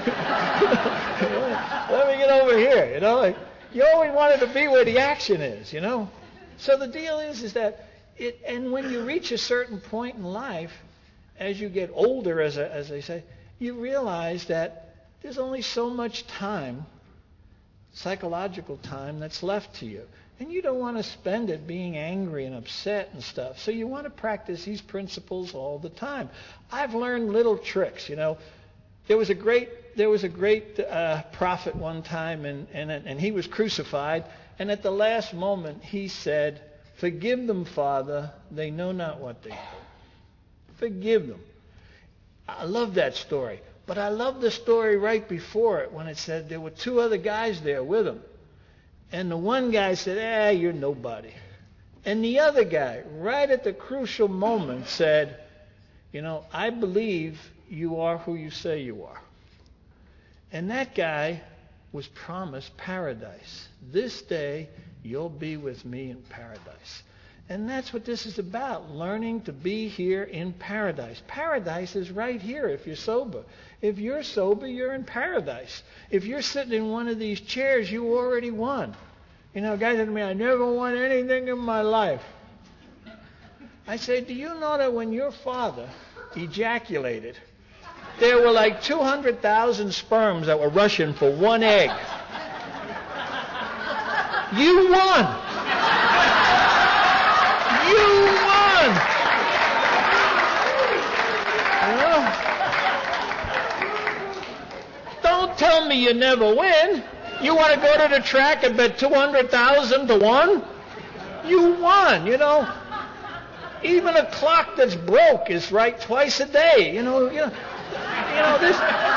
Speaker 2: me get over here, you know. Like, you always wanted to be where the action is, you know. So the deal is, is that, it, and when you reach a certain point in life, as you get older, as, a, as they say, you realize that there's only so much time, psychological time, that's left to you. And you don't want to spend it being angry and upset and stuff. So you want to practice these principles all the time. I've learned little tricks, you know. There was a great, there was a great uh, prophet one time, and, and, and he was crucified. And at the last moment, he said, "Forgive them, Father, they know not what they do." Forgive them. I love that story. But I love the story right before it when it said there were two other guys there with him. And the one guy said, "Ah, you're nobody." And the other guy, right at the crucial moment, said, "You know, I believe you are who you say you are." And that guy was promised paradise. This day, you'll be with me in paradise. And that's what this is about, learning to be here in paradise. Paradise is right here if you're sober. If you're sober, you're in paradise. If you're sitting in one of these chairs, you already won. You know, a guy said to me, "I never won anything in my life." I say, "Do you know that when your father ejaculated, there were like two hundred thousand sperms that were rushing for one egg? You won. You won. You know? Don't tell me you never win. You want to go to the track and bet two hundred thousand to one? You won, you know. Even a clock that's broke is right twice a day. You know, you know, you know this.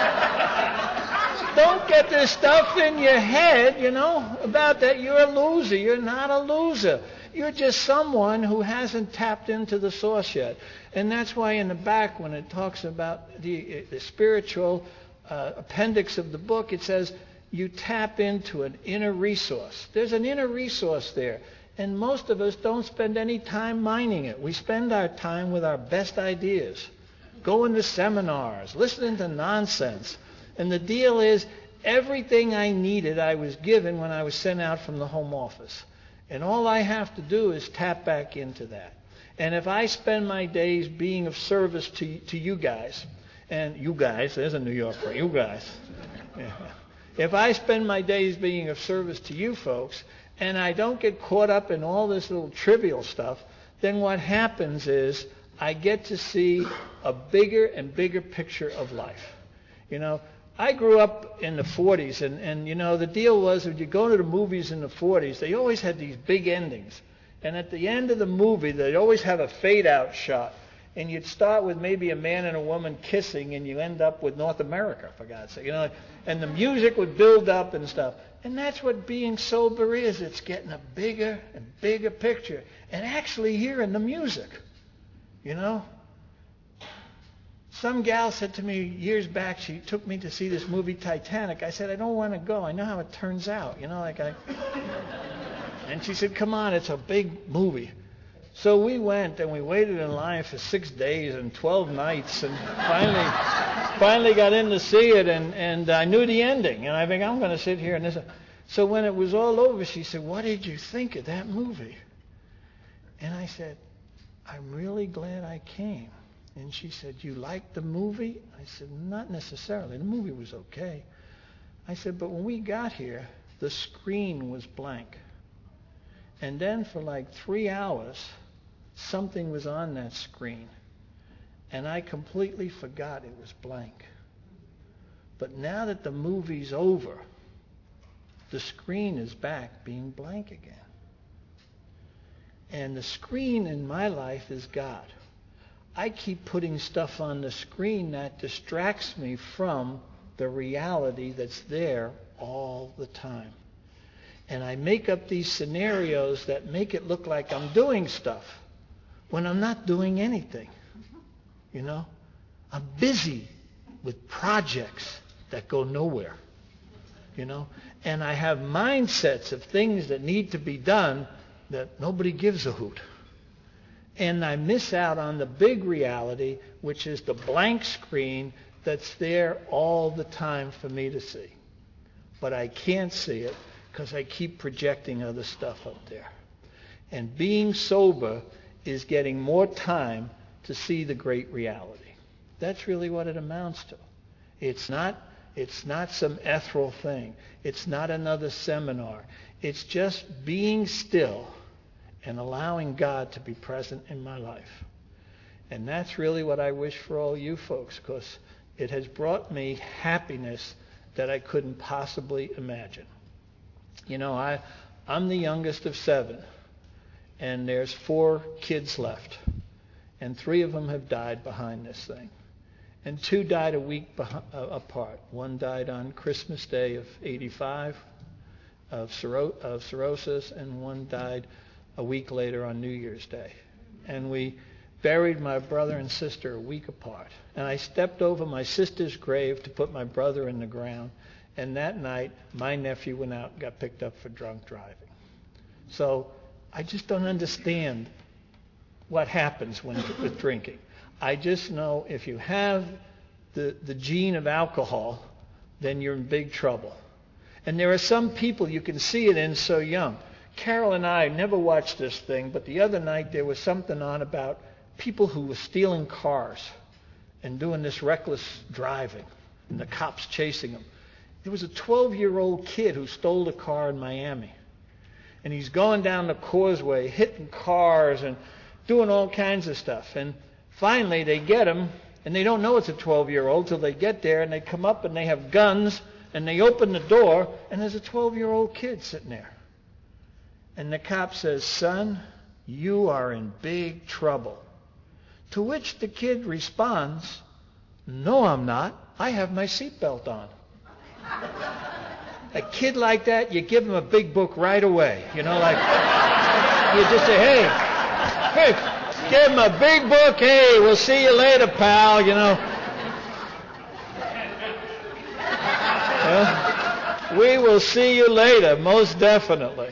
Speaker 2: Don't get this stuff in your head, you know, about that you're a loser. You're not a loser. You're just someone who hasn't tapped into the source yet. And that's why in the back, when it talks about the, the spiritual uh, appendix of the book, it says you tap into an inner resource. There's an inner resource there. And most of us don't spend any time mining it. We spend our time with our best ideas, going to seminars, listening to nonsense. And the deal is, everything I needed I was given when I was sent out from the home office. And all I have to do is tap back into that. And if I spend my days being of service to, to you guys, and you guys, there's a New Yorker, you guys. Yeah. If I spend my days being of service to you folks, and I don't get caught up in all this little trivial stuff, then what happens is I get to see a bigger and bigger picture of life. You know, I grew up in the forties, and, and, you know, the deal was when you go to the movies in the forties, they always had these big endings. And at the end of the movie, they'd always have a fade-out shot. And you'd start with maybe a man and a woman kissing, and you end up with North America, for God's sake. You know, and the music would build up and stuff. And that's what being sober is. It's getting a bigger and bigger picture. And actually hearing the music, you know. Some gal said to me years back, she took me to see this movie Titanic. I said, "I don't want to go. I know how it turns out." You know, like I... And she said, "Come on, it's a big movie." So we went, and we waited in line for six days and twelve nights, and finally finally got in to see it, and, and I knew the ending. And I think, I'm going to sit here and this. So when it was all over, she said, "What did you think of that movie?" And I said, "I'm really glad I came." And she said, "You liked the movie?" I said, "Not necessarily. The movie was okay." I said, "But when we got here, the screen was blank. And then for like three hours, something was on that screen. And I completely forgot it was blank. But now that the movie's over, the screen is back being blank again. And the screen in my life is God. I keep putting stuff on the screen that distracts me from the reality that's there all the time. And I make up these scenarios that make it look like I'm doing stuff when I'm not doing anything. You know? I'm busy with projects that go nowhere. You know? And I have mindsets of things that need to be done that nobody gives a hoot. And I miss out on the big reality, which is the blank screen that's there all the time for me to see. But I can't see it because I keep projecting other stuff up there. And being sober is getting more time to see the great reality. That's really what it amounts to. It's not, it's not some ethereal thing. It's not another seminar. It's just being still and allowing God to be present in my life. And that's really what I wish for all you folks, because it has brought me happiness that I couldn't possibly imagine. You know, I, I'm the youngest of seven, and there's four kids left, and three of them have died behind this thing. And two died a week behind, uh, apart. One died on Christmas Day of eighty-five of, cirrho- of cirrhosis, and one died a week later on New Year's Day. And we buried my brother and sister a week apart. And I stepped over my sister's grave to put my brother in the ground. And that night, my nephew went out and got picked up for drunk driving. So I just don't understand what happens when with drinking. I just know if you have the, the gene of alcohol, then you're in big trouble. And there are some people you can see it in so young. Carol and I never watched this thing, but the other night there was something on about people who were stealing cars and doing this reckless driving, and the cops chasing them. There was a twelve-year-old kid who stole a car in Miami. And he's going down the causeway, hitting cars and doing all kinds of stuff. And finally they get him, and they don't know it's a twelve-year-old till they get there, and they come up and they have guns, and they open the door, and there's a twelve-year-old kid sitting there. And the cop says, "Son, you are in big trouble." To which the kid responds, "No, I'm not. I have my seatbelt on." A kid like that, you give him a big book right away. You know, like, you just say, hey, hey, give him a big book. Hey, we'll see you later, pal, you know. Well, we will see you later, most definitely.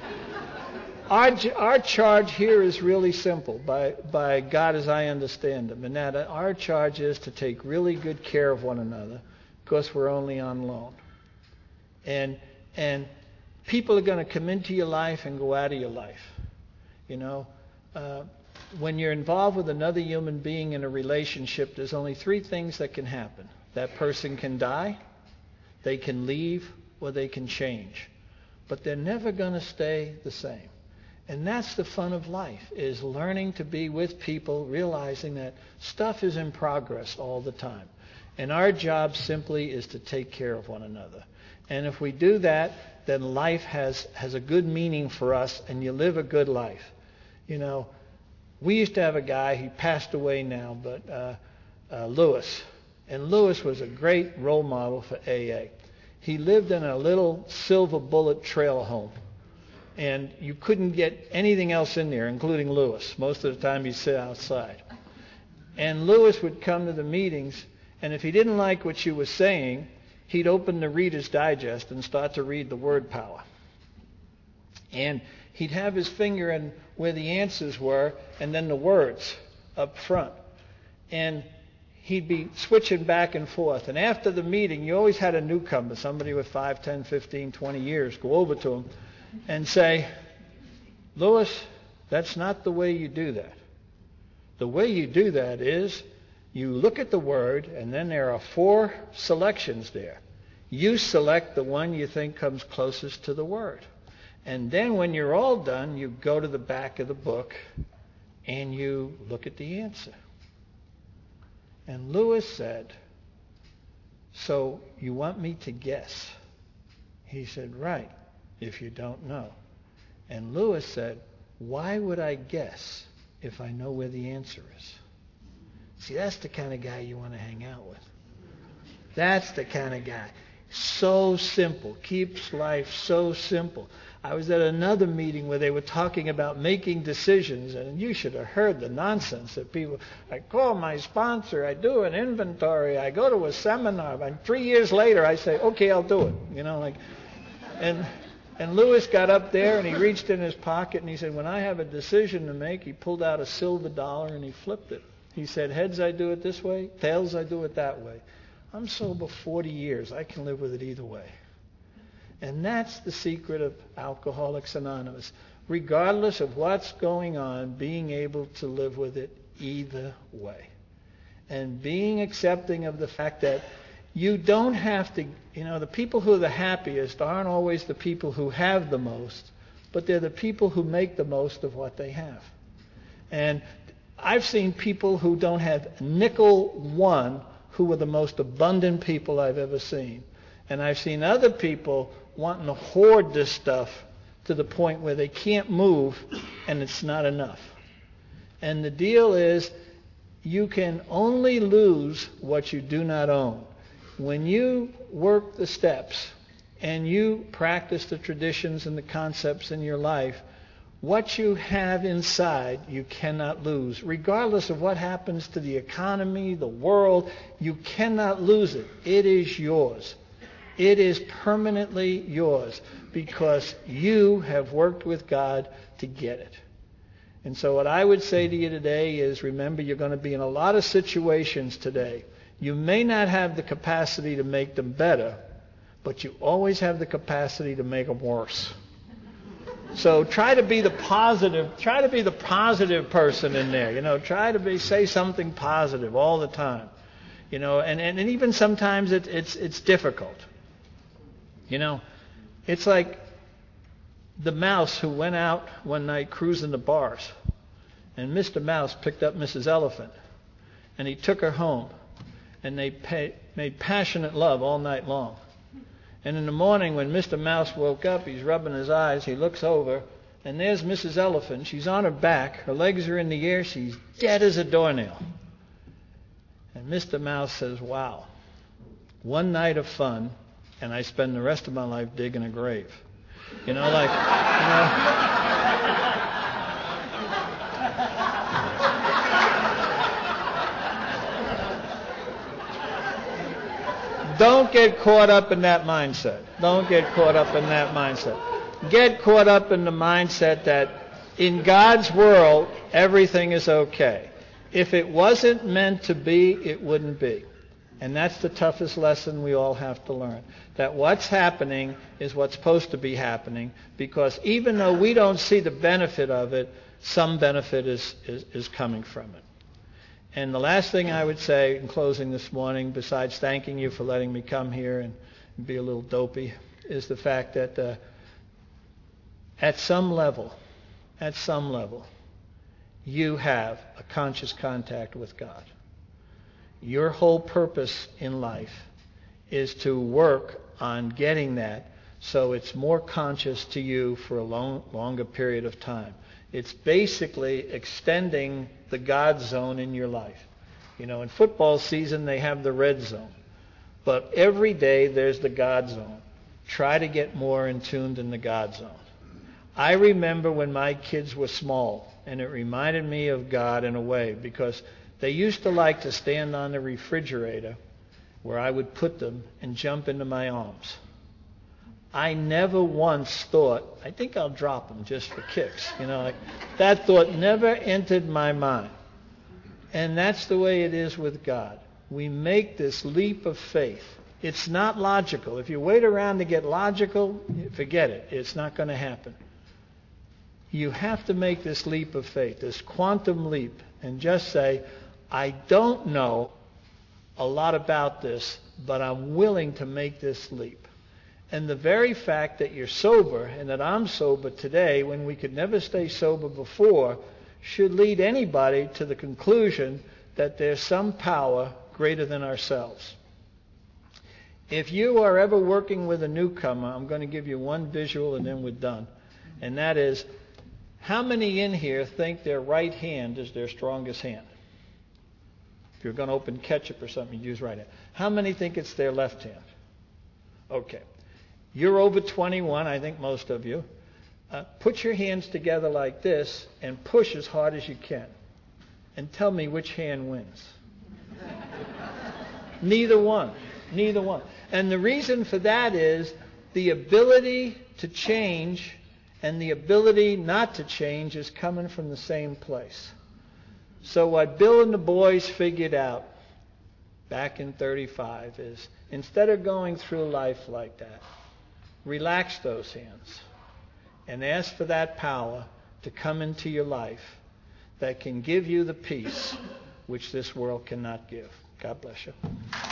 Speaker 2: Our, our charge here is really simple by, by God as I understand him. And that our charge is to take really good care of one another because we're only on loan. And and people are going to come into your life and go out of your life. You know, uh, when you're involved with another human being in a relationship, there's only three things that can happen. That person can die, they can leave, or they can change. But they're never going to stay the same. And that's the fun of life, is learning to be with people, realizing that stuff is in progress all the time. And our job simply is to take care of one another. And if we do that, then life has, has a good meaning for us, and you live a good life. You know, we used to have a guy, he passed away now, but uh, uh, Lewis. And Lewis was a great role model for A A. He lived in a little Silver Bullet trail home. And you couldn't get anything else in there, including Lewis. Most of the time he'd sit outside. And Lewis would come to the meetings, and if he didn't like what you were saying, he'd open the Reader's Digest and start to read the word power. And he'd have his finger in where the answers were and then the words up front. And he'd be switching back and forth. And after the meeting, you always had a newcomer, somebody with five, ten, fifteen, twenty years, go over to him and say, "Lewis, that's not the way you do that. The way you do that is you look at the word, and then there are four selections there. You select the one you think comes closest to the word. And then when you're all done, you go to the back of the book and you look at the answer." And Lewis said, "So you want me to guess?" He said, "Right, if you don't know." And Lewis said, "Why would I guess if I know where the answer is?" See, that's the kind of guy you want to hang out with. That's the kind of guy. So simple. Keeps life so simple. I was at another meeting where they were talking about making decisions, and you should have heard the nonsense that people, I call my sponsor, I do an inventory, I go to a seminar, and three years later I say, "Okay, I'll do it." You know, like, and and Lewis got up there and he reached in his pocket and he said, "When I have a decision to make," he pulled out a silver dollar and he flipped it. He said, "Heads, I do it this way. Tails, I do it that way. I'm sober forty years. I can live with it either way." And that's the secret of Alcoholics Anonymous. Regardless of what's going on, being able to live with it either way. And being accepting of the fact that You don't have to, you know, the people who are the happiest aren't always the people who have the most, but they're the people who make the most of what they have. And I've seen people who don't have nickel one who are the most abundant people I've ever seen. And I've seen other people wanting to hoard this stuff to the point where they can't move and it's not enough. And the deal is, you can only lose what you do not own. When you work the steps and you practice the traditions and the concepts in your life, what you have inside you cannot lose. Regardless of what happens to the economy, the world, you cannot lose it. It is yours. It is permanently yours because you have worked with God to get it. And so what I would say to you today is, remember, you're going to be in a lot of situations today. You may not have the capacity to make them better, but you always have the capacity to make them worse. So try to be the positive, try to be the positive person in there. You know, try to be, say something positive all the time. You know, and, and, and even sometimes it, it's it's difficult. You know, it's like the mouse who went out one night cruising the bars, and Mister Mouse picked up Missus Elephant, and he took her home, and they pay, made passionate love all night long. And in the morning when Mister Mouse woke up, he's rubbing his eyes, he looks over, and there's Missus Elephant. She's on her back, her legs are in the air, she's dead as a doornail. And Mister Mouse says, wow, one night of fun, and I spend the rest of my life digging a grave. You know, like, you know. Don't get caught up in that mindset. Don't get caught up in that mindset. Get caught up in the mindset that in God's world, everything is okay. If it wasn't meant to be, it wouldn't be. And that's the toughest lesson we all have to learn. That what's happening is what's supposed to be happening, because even though we don't see the benefit of it, some benefit is, is, is coming from it. And the last thing I would say in closing this morning, besides thanking you for letting me come here and be a little dopey, is the fact that uh, at some level, at some level, you have a conscious contact with God. Your whole purpose in life is to work on getting that so it's more conscious to you for a long, longer period of time. It's basically extending the God zone in your life. You know, in football season, they have the red zone. But every day, there's the God zone. Try to get more in tune in the God zone. I remember when my kids were small, and it reminded me of God in a way, because they used to like to stand on the refrigerator where I would put them and jump into my arms. I never once thought, I think I'll drop them just for kicks. You know, like that thought never entered my mind. And that's the way it is with God. We make this leap of faith. It's not logical. If you wait around to get logical, forget it. It's not going to happen. You have to make this leap of faith, this quantum leap, and just say, I don't know a lot about this, but I'm willing to make this leap. And the very fact that you're sober and that I'm sober today, when we could never stay sober before, should lead anybody to the conclusion that there's some power greater than ourselves. If you are ever working with a newcomer, I'm going to give you one visual and then we're done. And that is, how many in here think their right hand is their strongest hand? If you're going to open ketchup or something, you use right hand. How many think it's their left hand? Okay. You're over twenty-one, I think most of you. Uh, put your hands together like this and push as hard as you can. And tell me which hand wins. Neither one. Neither one. And the reason for that is the ability to change and the ability not to change is coming from the same place. So what Bill and the boys figured out back in thirty-five is, instead of going through life like that, relax those hands and ask for that power to come into your life that can give you the peace which this world cannot give. God bless you.